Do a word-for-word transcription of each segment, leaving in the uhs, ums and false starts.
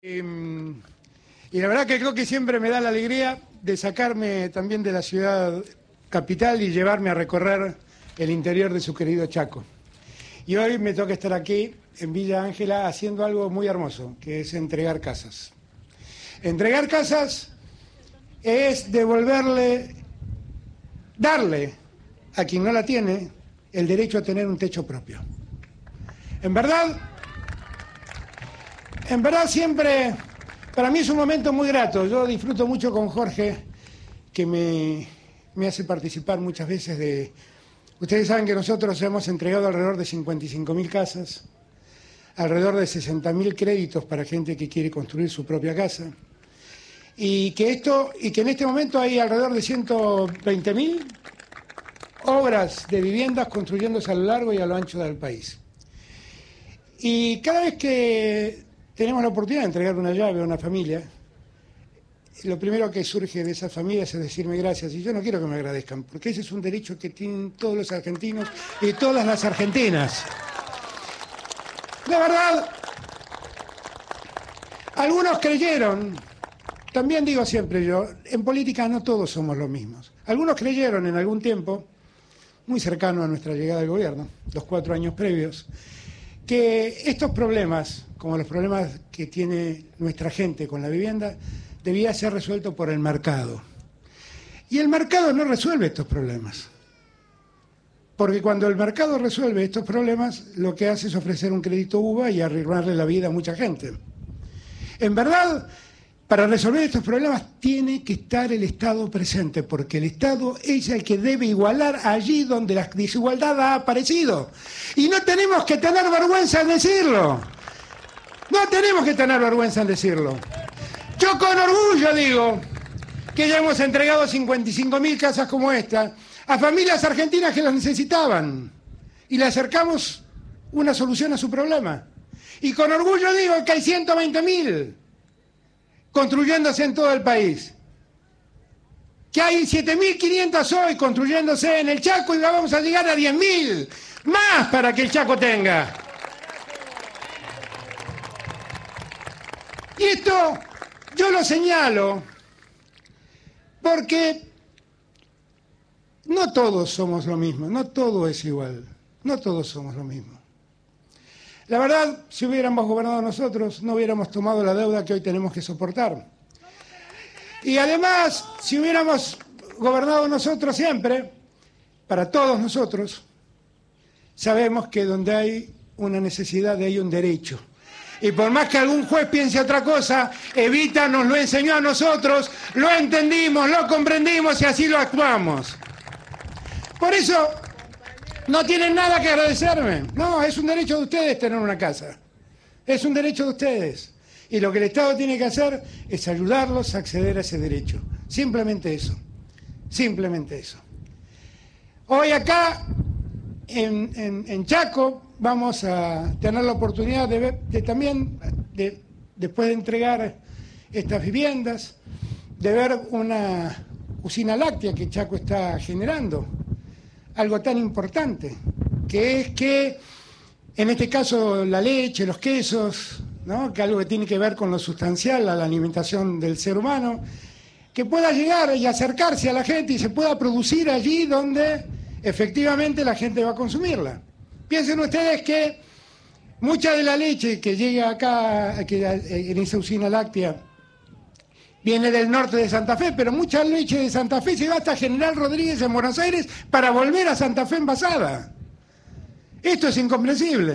Eh, y la verdad que creo que siempre me da la alegría de sacarme también de la ciudad capital y llevarme a recorrer el interior de su querido Chaco. Y hoy me toca estar aquí en Villa Ángela haciendo algo muy hermoso, que es entregar casas. Entregar casas es devolverle, darle a quien no la tiene el derecho a tener un techo propio. En verdad, en verdad siempre, para mí es un momento muy grato. Yo disfruto mucho con Jorge, que me, me hace participar muchas veces de... Ustedes saben que nosotros hemos entregado alrededor de cincuenta y cinco mil casas, alrededor de sesenta mil créditos para gente que quiere construir su propia casa, y que, esto, y que en este momento hay alrededor de ciento veinte mil obras de viviendas construyéndose a lo largo y a lo ancho del país. Y cada vez que tenemos la oportunidad de entregar una llave a una familia, lo primero que surge de esas familias es decirme gracias, y yo no quiero que me agradezcan, porque ese es un derecho que tienen todos los argentinos y todas las argentinas. La verdad, algunos creyeron, también digo siempre yo, en política no todos somos los mismos. Algunos creyeron en algún tiempo, muy cercano a nuestra llegada al gobierno, los cuatro años previos, que estos problemas, como los problemas que tiene nuestra gente con la vivienda, debía ser resuelto por el mercado. Y el mercado no resuelve estos problemas. Porque cuando el mercado resuelve estos problemas, lo que hace es ofrecer un crédito uva y arruinarle la vida a mucha gente. En verdad, para resolver estos problemas tiene que estar el Estado presente, porque el Estado es el que debe igualar allí donde la desigualdad ha aparecido. Y no tenemos que tener vergüenza en decirlo. No tenemos que tener vergüenza en decirlo. Yo con orgullo digo que ya hemos entregado cincuenta y cinco mil casas como esta a familias argentinas que las necesitaban y le acercamos una solución a su problema. Y con orgullo digo que hay ciento veinte mil construyéndose en todo el país, que hay siete mil quinientas hoy construyéndose en el Chaco y vamos a llegar a diez mil más para que el Chaco tenga. Y esto yo lo señalo porque no todos somos lo mismo, no todo es igual, no todos somos lo mismo. La verdad, si hubiéramos gobernado nosotros, no hubiéramos tomado la deuda que hoy tenemos que soportar. Y además, si hubiéramos gobernado nosotros siempre, para todos nosotros, sabemos que donde hay una necesidad, hay un derecho. Y por más que algún juez piense otra cosa, Evita nos lo enseñó a nosotros, lo entendimos, lo comprendimos y así lo actuamos. Por eso no tienen nada que agradecerme. No, es un derecho de ustedes tener una casa. Es un derecho de ustedes. Y lo que el Estado tiene que hacer es ayudarlos a acceder a ese derecho. Simplemente eso. Simplemente eso. Hoy acá, en, en, en Chaco, vamos a tener la oportunidad de ver, de también, de, después de entregar estas viviendas, de ver una usina láctea que Chaco está generando. Algo tan importante, que es que, en este caso, la leche, los quesos, ¿no? Que algo que tiene que ver con lo sustancial, a la alimentación del ser humano, que pueda llegar y acercarse a la gente y se pueda producir allí donde efectivamente la gente va a consumirla. Piensen ustedes que mucha de la leche que llega acá, que en esa usina láctea, viene del norte de Santa Fe, pero mucha leche de Santa Fe se va hasta General Rodríguez en Buenos Aires para volver a Santa Fe envasada. Esto es incomprensible.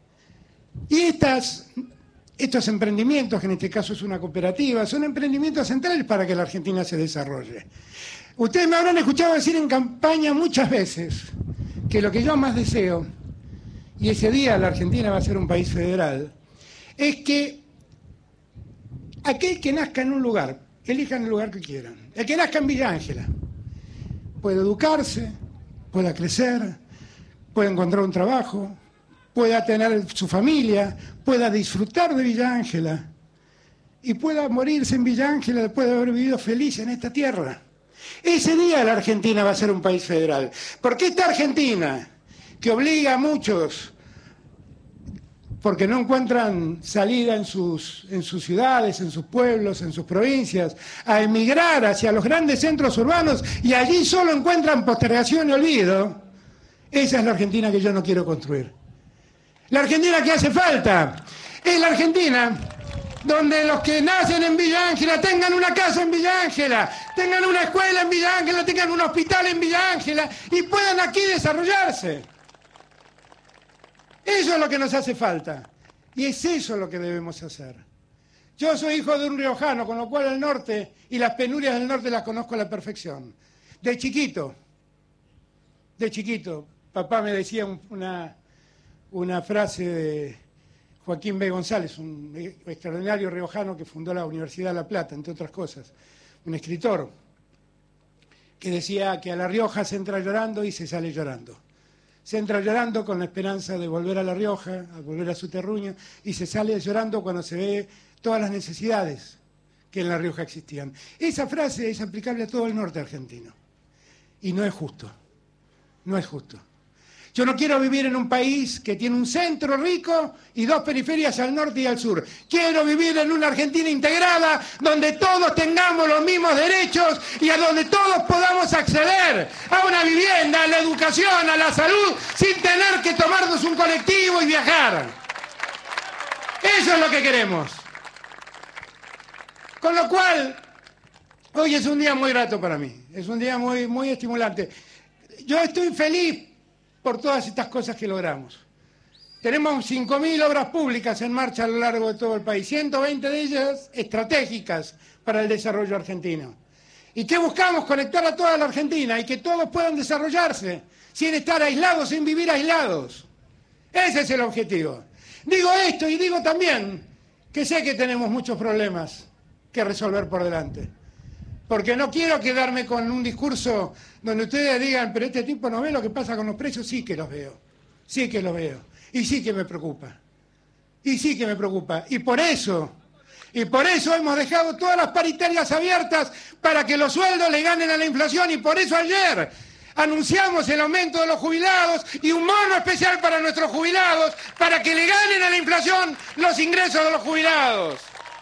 Y estas, estos emprendimientos, que en este caso es una cooperativa, son emprendimientos centrales para que la Argentina se desarrolle. Ustedes me habrán escuchado decir en campaña muchas veces que lo que yo más deseo, y ese día la Argentina va a ser un país federal, es que aquel que nazca en un lugar, elijan el lugar que quieran. El que nazca en Villa Ángela, puede educarse, pueda crecer, pueda encontrar un trabajo, pueda tener su familia, pueda disfrutar de Villa Ángela y pueda morirse en Villa Ángela después de haber vivido feliz en esta tierra. Ese día la Argentina va a ser un país federal. Porque esta Argentina, que obliga a muchos porque no encuentran salida en sus, en sus ciudades, en sus pueblos, en sus provincias, a emigrar hacia los grandes centros urbanos y allí solo encuentran postergación y olvido, esa es la Argentina que yo no quiero construir. La Argentina que hace falta es la Argentina donde los que nacen en Villa Ángela tengan una casa en Villa Ángela, tengan una escuela en Villa Ángela, tengan un hospital en Villa Ángela y puedan aquí desarrollarse. Eso es lo que nos hace falta y es eso lo que debemos hacer. Yo soy hijo de un riojano, con lo cual el norte y las penurias del norte las conozco a la perfección. De chiquito, de chiquito, papá me decía una, una frase de Joaquín B. González, un extraordinario riojano que fundó la Universidad de La Plata, entre otras cosas, un escritor, que decía que a La Rioja se entra llorando y se sale llorando. Se entra llorando con la esperanza de volver a La Rioja, a volver a su terruño, y se sale llorando cuando se ve todas las necesidades que en La Rioja existían. Esa frase es aplicable a todo el norte argentino. Y no es justo, no es justo. Yo no quiero vivir en un país que tiene un centro rico y dos periferias al norte y al sur. Quiero vivir en una Argentina integrada donde todos tengamos los mismos derechos y a donde todos podamos acceder a una vivienda, a la educación, a la salud, sin tener que tomarnos un colectivo y viajar. Eso es lo que queremos. Con lo cual, hoy es un día muy grato para mí, es un día muy, muy estimulante. Yo estoy feliz por todas estas cosas que logramos. Tenemos cinco mil obras públicas en marcha a lo largo de todo el país, ciento veinte de ellas estratégicas para el desarrollo argentino. ¿Y qué buscamos? Conectar a toda la Argentina y que todos puedan desarrollarse sin estar aislados, sin vivir aislados. Ese es el objetivo. Digo esto y digo también que sé que tenemos muchos problemas que resolver por delante. Porque no quiero quedarme con un discurso donde ustedes digan, pero este tipo no ve lo que pasa con los precios. Sí que los veo, sí que los veo. Y sí que me preocupa, y sí que me preocupa. Y por eso, y por eso hemos dejado todas las paritarias abiertas para que los sueldos le ganen a la inflación. Y por eso ayer anunciamos el aumento de los jubilados y un bono especial para nuestros jubilados para que le ganen a la inflación los ingresos de los jubilados.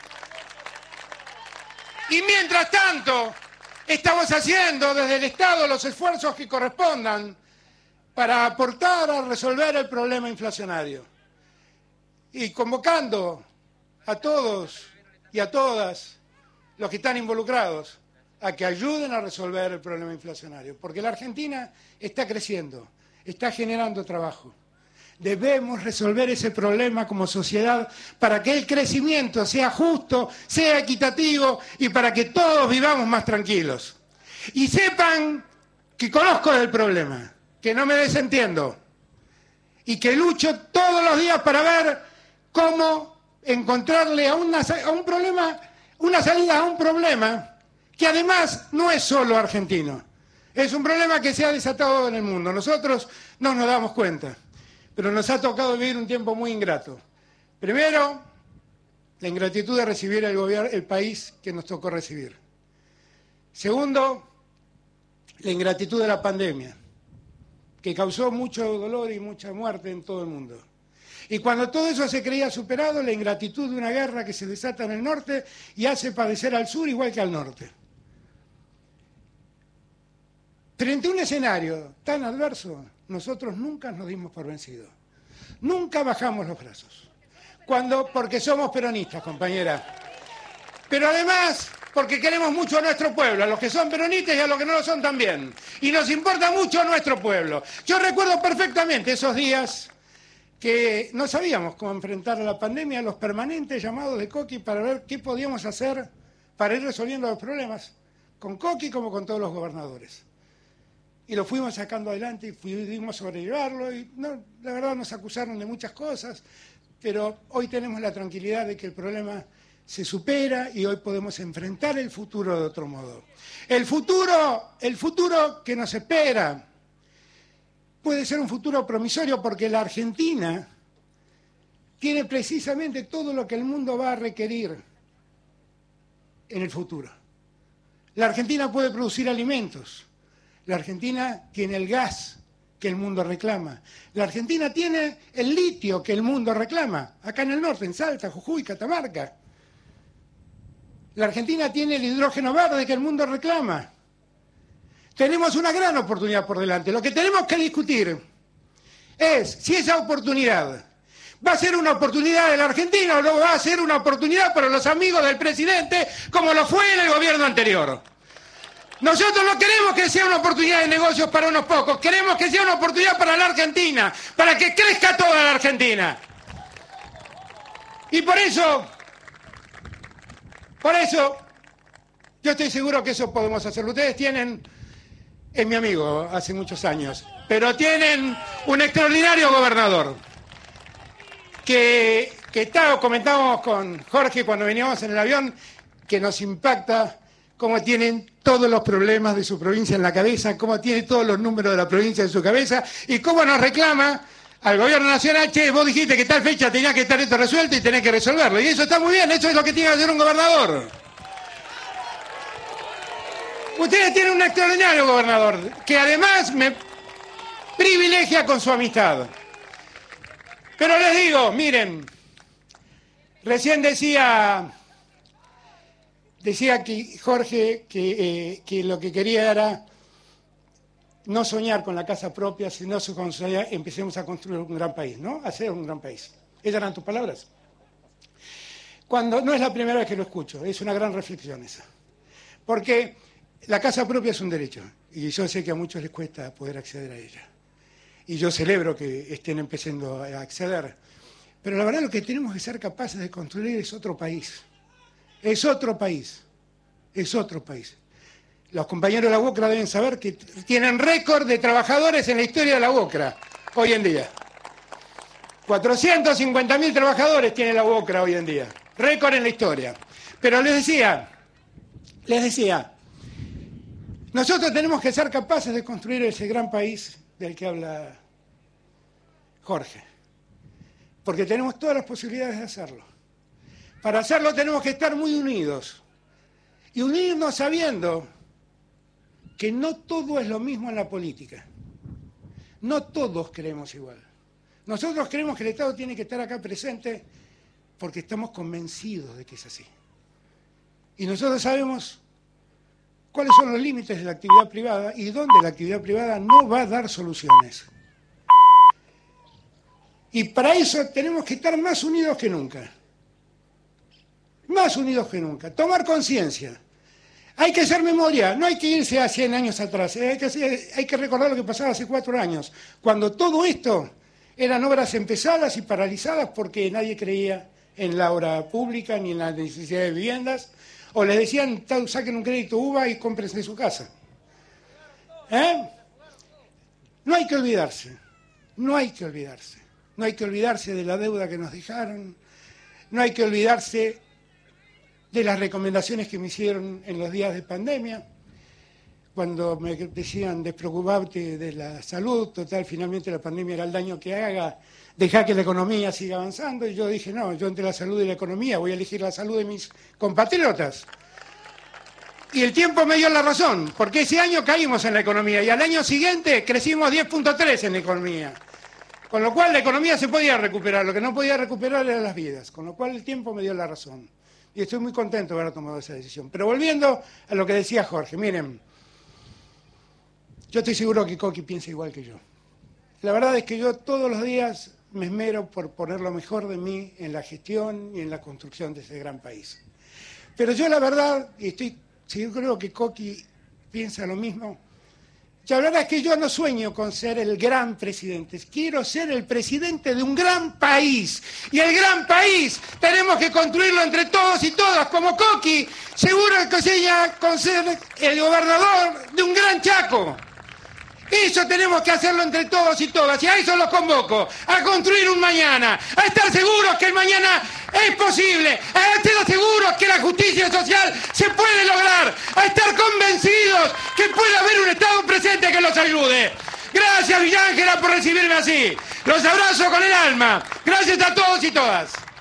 Y mientras tanto, estamos haciendo desde el Estado los esfuerzos que correspondan para aportar a resolver el problema inflacionario. Y convocando a todos y a todas los que están involucrados a que ayuden a resolver el problema inflacionario. Porque la Argentina está creciendo, está generando trabajo. Debemos resolver ese problema como sociedad para que el crecimiento sea justo, sea equitativo y para que todos vivamos más tranquilos. Y sepan que conozco del problema, que no me desentiendo y que lucho todos los días para ver cómo encontrarle a, una, a un problema, una salida a un problema que además no es solo argentino. Es un problema que se ha desatado en el mundo. Nosotros no nos damos cuenta. Pero nos ha tocado vivir un tiempo muy ingrato. Primero, la ingratitud de recibir el, gobierno, el país que nos tocó recibir. Segundo, la ingratitud de la pandemia, que causó mucho dolor y mucha muerte en todo el mundo. Y cuando todo eso se creía superado, la ingratitud de una guerra que se desata en el norte y hace padecer al sur igual que al norte. Frente a un escenario tan adverso, nosotros nunca nos dimos por vencidos. Nunca bajamos los brazos. Cuando, porque somos peronistas, compañera. Pero además, porque queremos mucho a nuestro pueblo, a los que son peronistas y a los que no lo son también. Y nos importa mucho nuestro pueblo. Yo recuerdo perfectamente esos días que no sabíamos cómo enfrentar a la pandemia, los permanentes llamados de Coqui para ver qué podíamos hacer para ir resolviendo los problemas, con Coqui como con todos los gobernadores. Y lo fuimos sacando adelante y pudimos sobrellevarlo. Y no, la verdad nos acusaron de muchas cosas, pero hoy tenemos la tranquilidad de que el problema se supera y hoy podemos enfrentar el futuro de otro modo. El futuro, el futuro que nos espera puede ser un futuro promisorio porque la Argentina tiene precisamente todo lo que el mundo va a requerir en el futuro. La Argentina puede producir alimentos. La Argentina tiene el gas que el mundo reclama. La Argentina tiene el litio que el mundo reclama, acá en el norte, en Salta, Jujuy, Catamarca. La Argentina tiene el hidrógeno verde que el mundo reclama. Tenemos una gran oportunidad por delante. Lo que tenemos que discutir es si esa oportunidad va a ser una oportunidad de la Argentina o no va a ser una oportunidad para los amigos del presidente como lo fue en el gobierno anterior. Nosotros no queremos que sea una oportunidad de negocios para unos pocos, queremos que sea una oportunidad para la Argentina, para que crezca toda la Argentina. Y por eso, por eso, yo estoy seguro que eso podemos hacerlo. Ustedes tienen, es mi amigo hace muchos años, pero tienen un extraordinario gobernador, que, que está, comentábamos con Jorge cuando veníamos en el avión, que nos impacta cómo tienen todos los problemas de su provincia en la cabeza, cómo tiene todos los números de la provincia en su cabeza y cómo nos reclama al gobierno nacional: che, vos dijiste que tal fecha tenía que estar esto resuelto y tenés que resolverlo. Y eso está muy bien, eso es lo que tiene que hacer un gobernador. Ustedes tienen un extraordinario gobernador, que además me privilegia con su amistad. Pero les digo, miren, recién decía... Decía que Jorge que, eh, que lo que quería era no soñar con la casa propia, sino con soñar, empecemos a construir un gran país, ¿no? Hacer un gran país. Esas eran tus palabras. Cuando no es la primera vez que lo escucho, es una gran reflexión esa. Porque la casa propia es un derecho, y yo sé que a muchos les cuesta poder acceder a ella. Y yo celebro que estén empezando a acceder. Pero la verdad lo que tenemos que ser capaces de construir es otro país. Es otro país, es otro país. Los compañeros de la UOCRA deben saber que tienen récord de trabajadores en la historia de la UOCRA hoy en día. cuatrocientos cincuenta mil trabajadores tiene la UOCRA hoy en día, récord en la historia. Pero les decía, les decía, nosotros tenemos que ser capaces de construir ese gran país del que habla Jorge, porque tenemos todas las posibilidades de hacerlo. Para hacerlo tenemos que estar muy unidos. Y unirnos sabiendo que no todo es lo mismo en la política. No todos creemos igual. Nosotros creemos que el Estado tiene que estar acá presente porque estamos convencidos de que es así. Y nosotros sabemos cuáles son los límites de la actividad privada y dónde la actividad privada no va a dar soluciones. Y para eso tenemos que estar más unidos que nunca. Más unidos que nunca, tomar conciencia. Hay que hacer memoria, no hay que irse a cien años atrás, hay que, hacer, hay que recordar lo que pasaba hace cuatro años, cuando todo esto eran obras empezadas y paralizadas porque nadie creía en la obra pública ni en la necesidad de viviendas, o les decían, saquen un crédito U V A y cómprense su casa. ¿Eh? No hay que olvidarse, no hay que olvidarse, no hay que olvidarse de la deuda que nos dejaron, no hay que olvidarse de las recomendaciones que me hicieron en los días de pandemia, cuando me decían despreocuparte de la salud, total, finalmente la pandemia era el daño que haga, dejar que la economía siga avanzando, y yo dije, no, yo entre la salud y la economía voy a elegir la salud de mis compatriotas. Y el tiempo me dio la razón, porque ese año caímos en la economía, y al año siguiente crecimos diez punto tres en la economía, con lo cual la economía se podía recuperar, lo que no podía recuperar eran las vidas, con lo cual el tiempo me dio la razón. Y estoy muy contento de haber tomado esa decisión. Pero volviendo a lo que decía Jorge, miren, yo estoy seguro que Coqui piensa igual que yo. La verdad es que yo todos los días me esmero por poner lo mejor de mí en la gestión y en la construcción de ese gran país. Pero yo la verdad, y estoy, yo creo que Coqui piensa lo mismo, la verdad es que yo no sueño con ser el gran presidente, quiero ser el presidente de un gran país. Y el gran país tenemos que construirlo entre todos y todas, como Coqui, seguro que sueña con ser el gobernador de un gran Chaco. Eso tenemos que hacerlo entre todos y todas, y a eso los convoco, a construir un mañana, a estar seguros que el mañana es posible, a estar seguros que la justicia social se puede lograr, a estar convencidos que puede haber un Estado presente que los ayude. Gracias, Villa Ángela, por recibirme así. Los abrazo con el alma. Gracias a todos y todas.